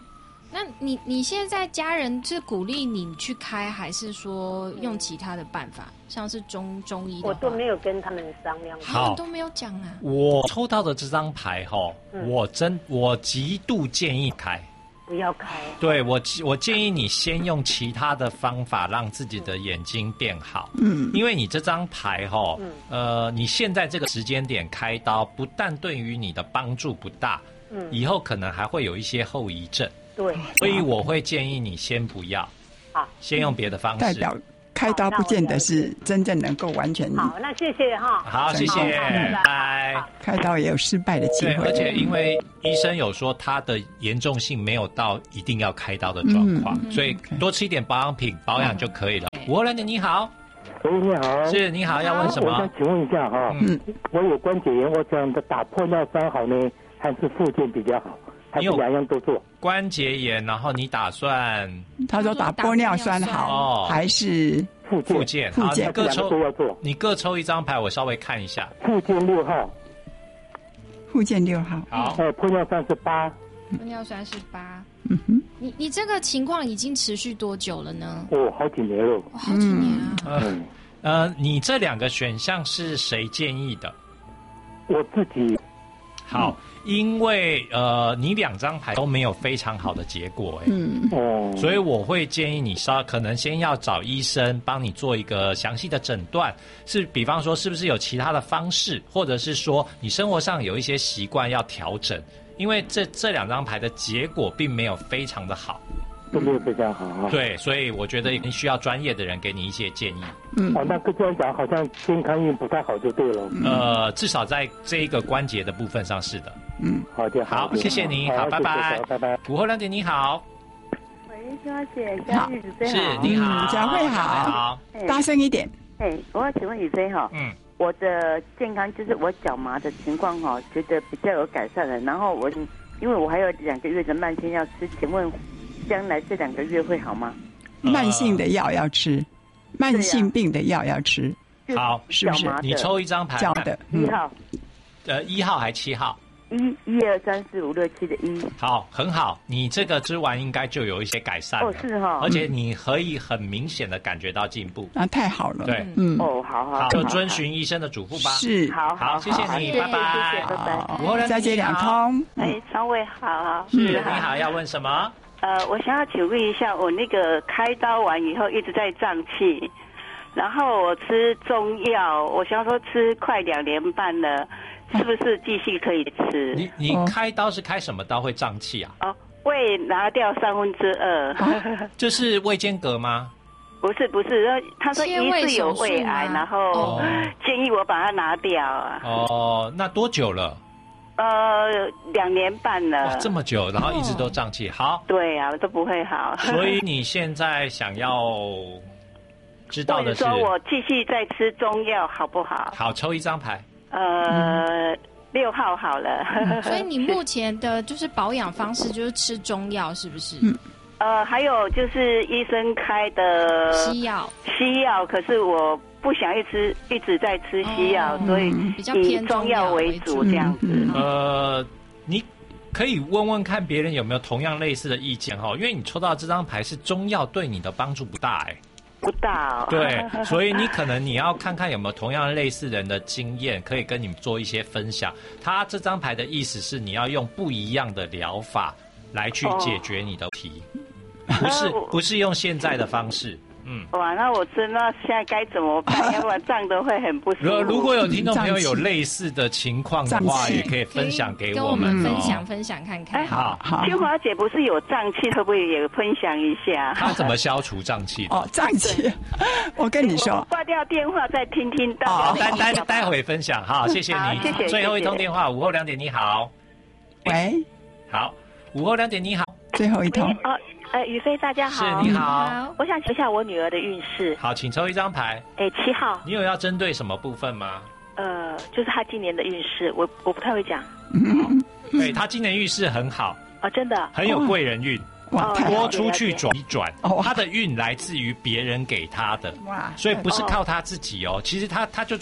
那你你现在家人是鼓励你去开，还是说用其他的办法，像是中中医的？ 我都没有跟他们商量， 他们都没有讲啊。 我抽到的这张牌哈，嗯、我真我极度建议开。 不要开。 对我，我建议你先用其他的方法让自己的眼睛变好。嗯，因为你这张牌哈，嗯、呃，你现在这个时间点开刀，不但对于你的帮助不大，嗯，以后可能还会有一些后遗症。 对， 所以我会建议你先不要， 好， 先用别的方式。 代表开刀不见得是真正能够完全。 好，那谢谢哈。 好，谢谢，拜拜。 开刀也有失败的机会。 对，而且因为医生有说他的严重性没有到一定要开刀的状况，嗯、所以多吃一点保养品，保养就可以了。五号兰姐你好。 喂，你好。 是，你好，要问什么？ 我想请问一下哈，嗯，我有关节炎，我想的打玻尿酸好呢，还是复健比较好？还是两样都做？ 关节炎，然后你打算？ 他说打玻尿酸好，还是复复健？ 复健各抽都要做。 你各抽一张牌，我稍微看一下。 复健六号。 复健六号。 好。 呃，玻尿酸是八。 玻尿酸是八。嗯哼。你你这个情况已经持续多久了呢？ 哦，好几年了。 哦、好几年啊。 嗯。呃，你这两个选项是谁建议的？ 我自己。 好。嗯，因为呃，你两张牌都没有非常好的结果，哎，嗯，哦，所以我会建议你稍可能先要找医生帮你做一个详细的诊断，是比方说是不是有其他的方式，或者是说你生活上有一些习惯要调整，因为这这两张牌的结果并没有非常的好。 都没有非常好啊。 对，所以我觉得你需要专业的人给你一些建议。 嗯，哦，那个这样讲好像健康运不太好就对了。 呃，至少在这一个关节的部分上是的。 嗯，好的， 好，谢谢你，好，拜拜， 拜拜。 午后两点，你好。 喂，小姐，佳玉雨飞好。 是，你好， 佳慧好。 好， 大声一点。 哎，我要请问雨飞哈，嗯，我的健康就是我脚麻的情况哈，觉得比较有改善了。然后我因为我还有两个月的慢性要吃，请问将来这两个月会好吗？ 慢性的药要吃，慢性病的药要吃。 好， 是不是？ 你抽一张牌。 叫的一号。 呃，一号还七号？ 一、一二三四五六七的一。 好，很好，你这个吃完应该就有一些改善了。 哦，是哈。 而且你可以很明显的感觉到进步。 啊，太好了。 对， 嗯。哦，好好。 好，就遵循医生的嘱咐吧。 是。 好好， 谢谢你，拜拜， 谢谢，拜拜。 午后再接两通。 哎，常伟好。 是，你好，要问什么？ 呃，我想要请问一下，我那个开刀完以后一直在胀气，然后我吃中药，我想说吃快两年半了，是不是继续可以吃？ 你你开刀是开什么刀会胀气啊？ 哦，胃拿掉三分之二， 这是胃间隔吗？ 不是不是，他说疑似有胃癌，然后建议我把它拿掉啊。 哦，那多久了？ 呃，两年半了。 哇，这么久，然后一直都胀气，好。 对啊，都不会好。 所以你现在想要知道的是， 说我继续再吃中药好不好？ 好，抽一张牌。 呃，六号好了。 所以你目前的就是保养方式就是吃中药，是不是？嗯。 呃，还有就是医生开的西药， 西药，可是我不想一直一直在吃西药，哦、所以以中药为主这样子。 呃，你可以问问看别人有没有同样类似的意见哈，因为你抽到这张牌是中药，对你的帮助不大哎、欸。 不大、哦。 对，所以你可能你要看看有没有同样类似人的经验，可以跟你们做一些分享。他这张牌的意思是你要用不一样的疗法来去解决你的问题。哦不是不是用现在的方式，嗯。 哇，那我知道现在该怎么办，要不然胀得会很不舒服。 如果有听众朋友有类似的情况的话，也可以分享给我们， 跟我们分享分享看看。 好，好。 清华姐不是有胀气，会不会也分享一下？ 她怎么消除胀气？ 哦，胀气，我跟你说， 挂掉电话再听听到。 好，待待待会分享哈，谢谢你， 谢谢。 最后一通电话，午后两点，你好。 喂， 好，午后两点，你好。 最后一通。 呃，宇飞，大家好。 是，你好。 我想请一下我女儿的运势。 好，请抽一张牌。 哎，七号。 你有要针对什么部分吗？ 呃，就是她今年的运势，我我不太会讲。 对，她今年运势很好。 啊，真的。 很有贵人运。哇，多出去转一转。她的运来自于别人给她的。哇。所以不是靠她自己哦，其实她她就出去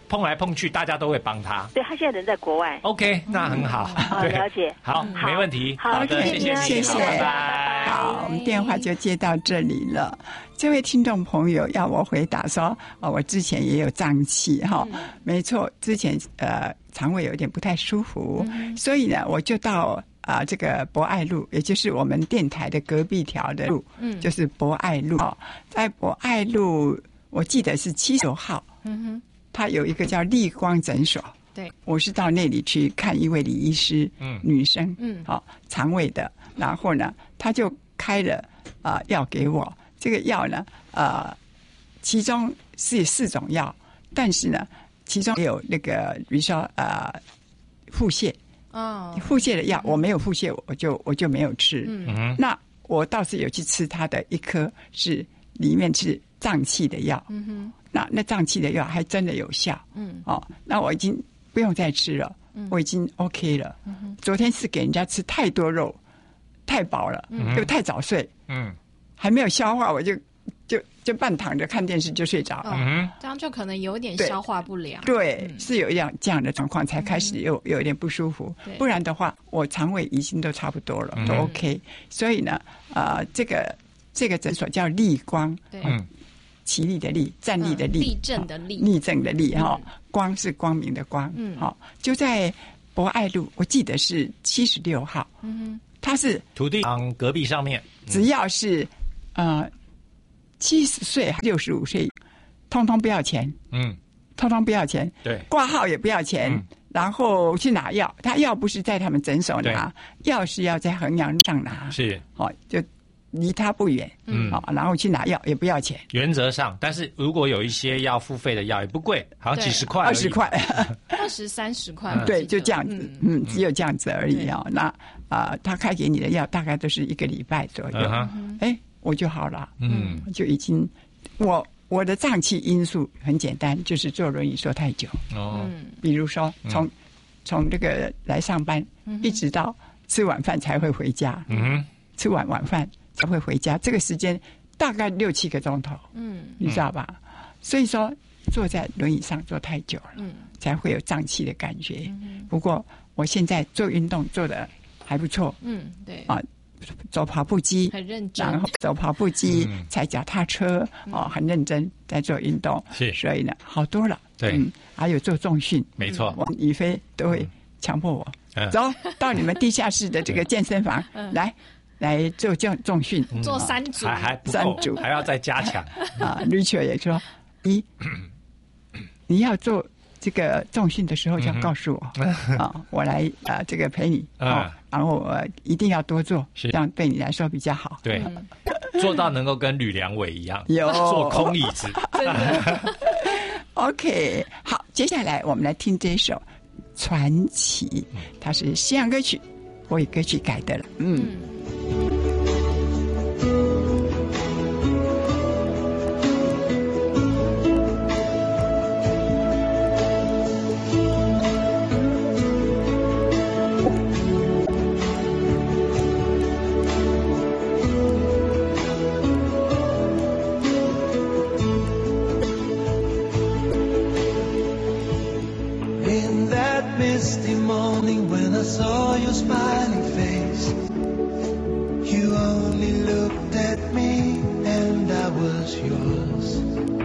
碰来碰去，大家都会帮他。 对，他现在人在国外。 OK， 那很好。 好，了解。 好，没问题。 好的，谢谢你， 谢谢， 拜拜。 好，我们电话就接到这里了。这位听众朋友要我回答说，哦，我之前也有胀气哈，嗯、没错，之前呃肠胃有点不太舒服，嗯、所以呢，我就到啊、呃、这个博爱路，也就是我们电台的隔壁条的路，嗯，就是博爱路。哦，在博爱路，我记得是七十九号，嗯哼，它有一个叫立光诊所。 对， 我是到那里去看一位李医师，嗯，女生，嗯，好、哦，肠胃的，然后呢，他就开了啊、呃、药给我，这个药呢，呃，其中是四种药，但是呢，其中也有那个，比如说呃，腹泻，哦，腹泻的药我没有腹泻，我就我就没有吃，嗯，那我倒是有去吃它的一颗是里面是胀气的药，嗯哼，那那胀气的药还真的有效，嗯，哦，那我已经不用再吃了，嗯、我已经 OK 了。嗯、昨天是给人家吃太多肉，太饱了，嗯、又太早睡，嗯，还没有消化，我就就就半躺着看电视就睡着了， 嗯，这样就可能有点消化不良。 对， 嗯、 是有一样这样的状况才开始有、嗯、有一点不舒服，不然的话，我肠胃已经都差不多了，嗯、都 OK。所以呢，啊、呃，这个这个诊所叫立光，对。嗯，起立的立，站立的立， 立正的立， 立正的立哈，光是光明的光，嗯，好，就在博爱路，我记得是七十六号，嗯哼，它是土地行隔壁上面， 只要是呃七十岁、六十五岁，通通不要钱，嗯，通通不要钱， 对， 挂号也不要钱，嗯、然后去拿药，他药不是在他们诊所拿，药是要在衡阳上拿， 是， 好就。离他不远，嗯，好，然后去拿药也不要钱。 原则上，但是如果有一些要付费的药也不贵，好像几十块， 二十块， 二十三十块， 对，就这样子，嗯，嗯只有这样子而已啊。那啊、呃，他开给你的药大概都是一个礼拜左右，哎、嗯欸，我就好了，嗯，就已经，我我的胀气因素很简单，就是坐轮椅坐太久，哦，比如说从从这个来上班，嗯、一直到吃晚饭才会回家，嗯，吃完晚饭。才会回家，这个时间大概六七个钟头，嗯，你知道吧？嗯、所以说坐在轮椅上坐太久了，嗯，才会有胀气的感觉。嗯、不过我现在做运动做得还不错，嗯，对啊，走跑步机很认真， 然后走跑步机、嗯、踩脚踏车，哦，很认真在做运动， 是， 所以呢好多了， 对，嗯， 还有做重训， 没错， 王宇飞都会强迫我、嗯、走到你们地下室的这个健身房、嗯、来。来做重重训， 做三组， 还还不够， 三组还要再加强啊 ！Richard 也说：“咦，你要做这个重训的时候，就要告诉我、嗯、啊，我来啊，这个陪你啊、嗯，然后我一定要多做，这样对你来说比较好。 对，嗯、做到能够跟吕良伟一样， 有做空椅子。 OK， 好，接下来我们来听这首《传奇》，它是西洋歌曲，国语歌曲改的了，嗯。嗯 Saw your smiling face. You only looked at me and I was yours.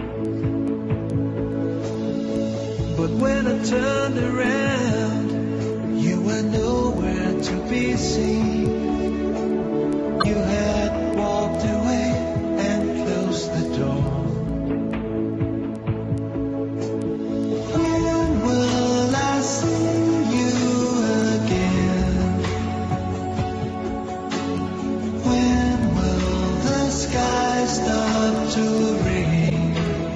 But when I turned around, you were nowhere to be seen. You had walked away and closed the door. When will I see to rain?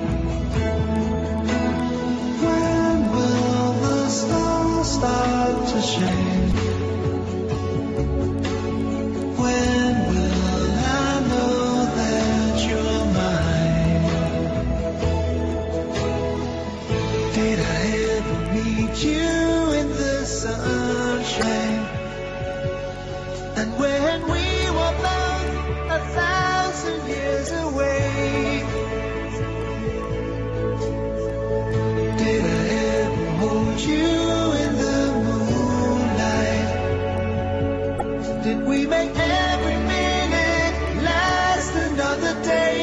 When will the stars start to shine? When will I know that you're mine? Did I ever meet you in the sunshine? And when we were both a thousand years away, did I hold you in the moonlight? Did we make every minute last another day?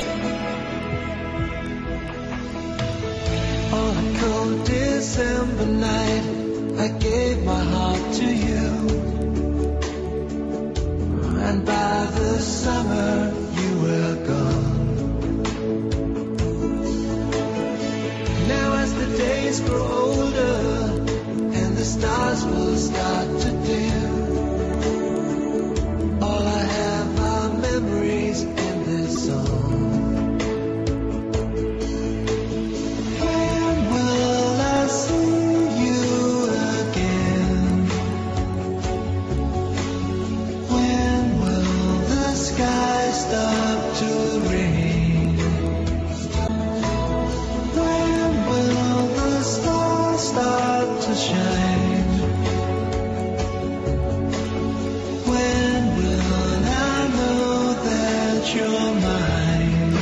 On a cold December night, I gave my heart to you, and by the summer you were gone. Now as the days grow older and the stars will start to dim, all I have are memories in this song. When will I see you again? When will the sky stop to rain? When will the stars start to shine? When will I know that you're mine?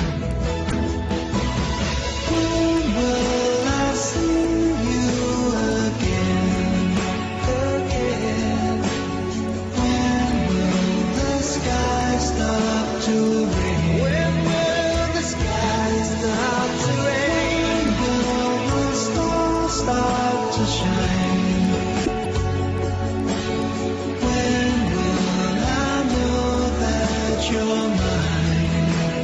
When will I see you again, again? When will the sky stop to rain? When will the sky stop to rain? Will the stars start to shine? When will I know that you're mine?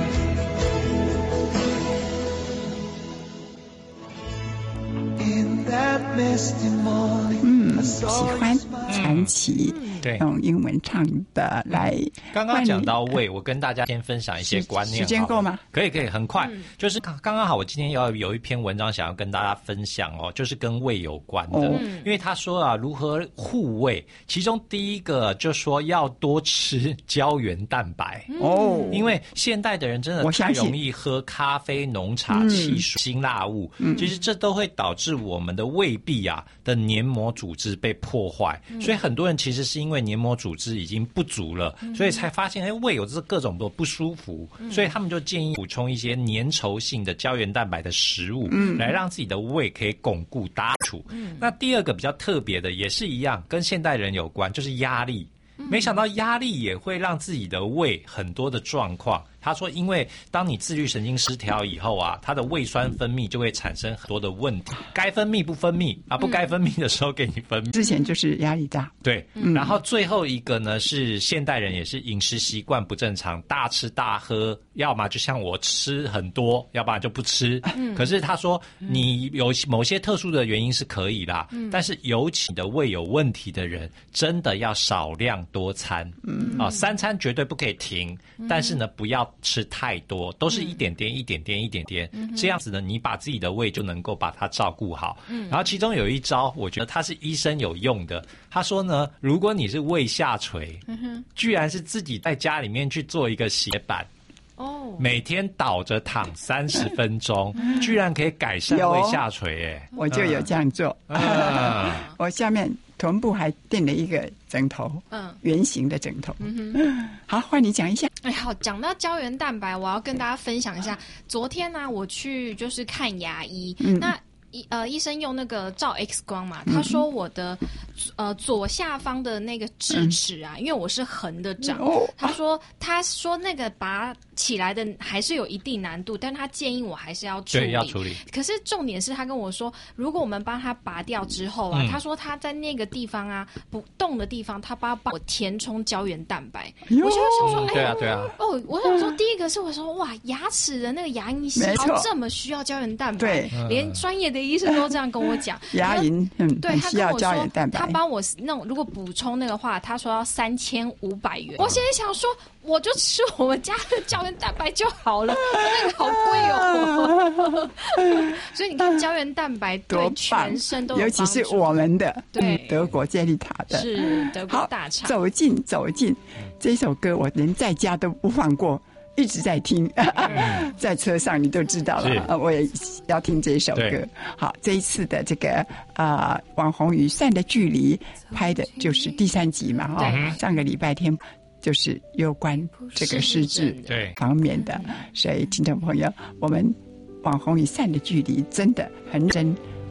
In that misty morning, 嗯， I 喜 saw 欢 you smile. 传奇， 对用英文唱的来。 刚刚讲到胃，我跟大家先分享一些观念。 时间够吗？ 可以，可以，很快。嗯、就是刚刚好，我今天要有一篇文章想要跟大家分享哦，就是跟胃有关的。哦、因为他说啊，如何护胃，其中第一个就说要多吃胶原蛋白哦，因为现代的人真的太容易喝咖啡、浓茶、汽水、辛辣物，嗯、其实这都会导致我们的胃壁啊的黏膜组织被破坏，嗯、所以很多人其实是因为黏膜组织已经不足了，嗯、所以才发现哎胃有这各种的不舒服，嗯、所以他们就建议补充一些粘稠性的胶原蛋白的食物，嗯、来让自己的胃可以巩固搭础。嗯、那第二个比较特别的也是一样，跟现代人有关，就是压力。没想到压力也会让自己的胃很多的状况。他说，因为当你自律神经失调以后啊，它的胃酸分泌就会产生很多的问题，该分泌不分泌啊，不该分泌的时候给你分泌。 之前就是压力大， 对。嗯、然后最后一个呢，是现代人也是饮食习惯不正常，大吃大喝，要么就像我吃很多，要不然就不吃。嗯、可是他说，你有某些特殊的原因是可以啦，嗯、但是尤其你的胃有问题的人，真的要少量多餐。嗯啊，三餐绝对不可以停，嗯、但是呢，不要吃太多，都是一点点、一点点、一点点，嗯、这样子呢，你把自己的胃就能够把它照顾好。嗯、然后其中有一招，我觉得它是医生有用的。他说呢，如果你是胃下垂，嗯、居然是自己在家里面去做一个斜板。哦，每天倒着躺三十分钟，居然可以改善胃下垂，哎， 我就有这样做。嗯、我下面臀部还垫了一个枕头，嗯，圆形的枕头。嗯哼，好，换你讲一下。 哎，好，讲到胶原蛋白，我要跟大家分享一下。昨天呢、啊，我去就是看牙医，嗯、那。医呃，医生用那个照 X 光嘛，他说我的呃左下方的那个智齿啊，嗯、因为我是横的长，哦、他说他说那个拔起来的还是有一定难度，但他建议我还是要处理， 对，要处理。 可是重点是他跟我说，如果我们帮他拔掉之后啊，嗯、他说他在那个地方啊不动的地方，他帮帮我填充胶原蛋白。我就想说，哎， 对啊，对啊。 哦，我想说，第一个是我说哇，牙齿的那个牙龈细胞这么需要胶原蛋白， 对， 连专业的医生都这样跟我讲， 牙龈嗯， 对，他跟我说， 他帮我弄，如果补充那个话，他说要三千五百元。我现在想说，我就吃我们家的胶原蛋白就好了，那个好贵哦。所以你看，胶原蛋白对全身都有尤其是我们的， 对、 嗯、德国健力塔的， 是德国大厂。 走近走近，这首歌我连在家都不放过。一直在听，在车上你都知道了，我也要听这首歌。好，这一次的这个呃网红与善的距离拍的就是第三集嘛，哈、哦，上个礼拜天就是有关这个失智方面的，所以听众朋友，我们网红与善的距离真的很真。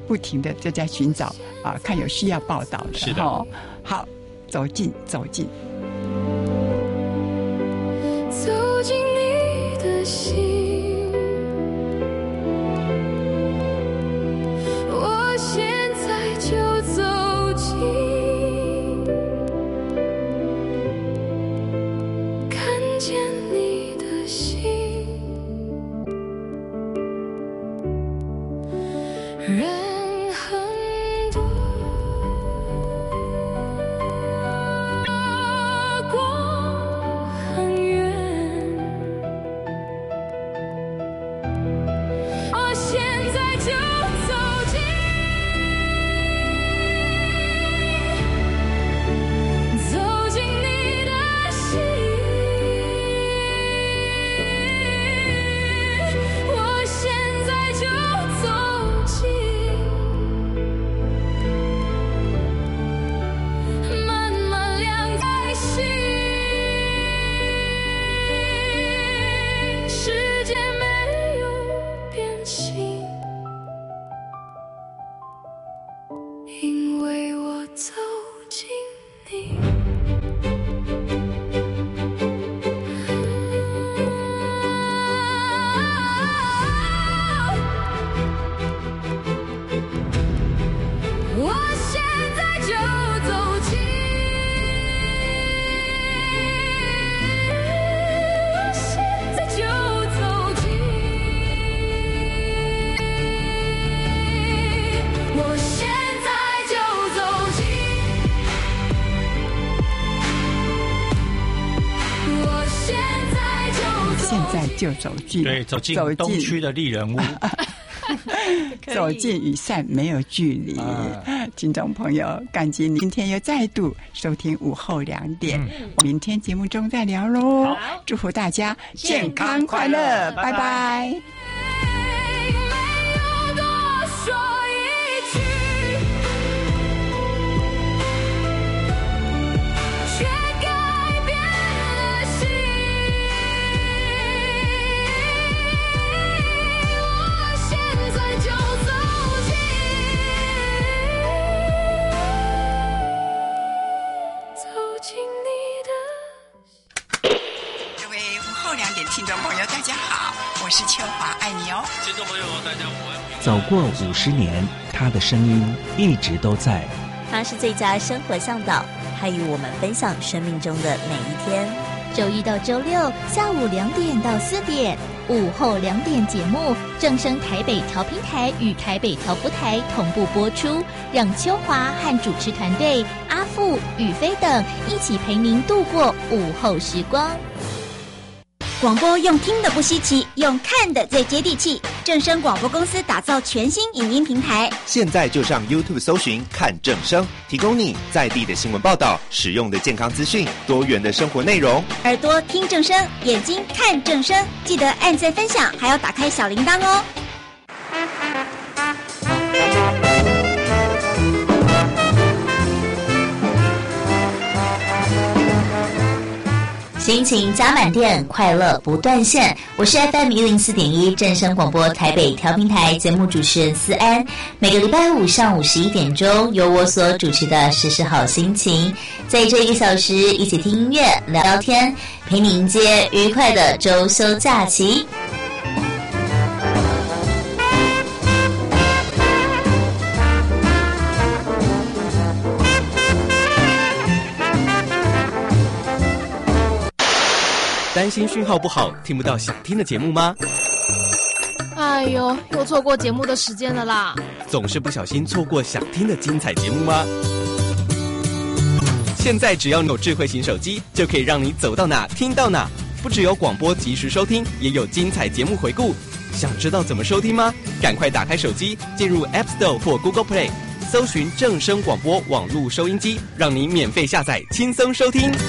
不停的就在寻找啊，看有需要报道的。 是的， 哦，好，走近走近， 走进你的心，我现在就走近，看见你的心，人很多，光很远，我现在就走进，走进你的心，我现在就走进，慢慢亮在心，世界没有变心，因为我走进你。我现在就走进，我现在就走进，我现在就走进，我现在就走进， 现在就走近， 对，走进东区的丽人屋。 走近与散没有距离。啊、听众朋友，感激您今天又再度收听午后两点，嗯、明天节目中再聊喽。祝福大家健康快乐，拜拜。拜拜。听众朋友大家好，我是秋华，爱你哦。 听众朋友大家午安。 走过五十年，他的声音一直都在。 他是最佳生活向导，他与我们分享生命中的每一天。 周一到周六下午两点到四点，午后两点节目正声台北调频台与台北调布台同步播出，让秋华和主持团队阿富、宇飞等一起陪您度过午后时光。 广播用听的不稀奇，用看的最接地气。正声广播公司打造全新影音平台， 现在就上 YouTube 搜寻看正声，提供你在地的新闻报道、实用的健康资讯、多元的生活内容。 耳朵听正声，眼睛看正声，记得按赞分享，还要打开小铃铛哦。 心情加满电，快乐不断线。我是 F M 一零四点一正声广播台北调频台节目主持人思安。每个礼拜五上午十一点钟，由我所主持的时时好心情，在这一个小时一起听音乐、聊聊天，陪你迎接愉快的周休假期。 担心讯号不好，听不到想听的节目吗？ 哎呦，又错过节目的时间了啦！ 总是不小心错过想听的精彩节目吗？现在只要你有智慧型手机，就可以让你走到哪听到哪。不只有广播及时收听，也有精彩节目回顾。想知道怎么收听吗？赶快打开手机，进入 App Store 或 Google Play， 搜寻正声广播网络收音机，让你免费下载，轻松收听。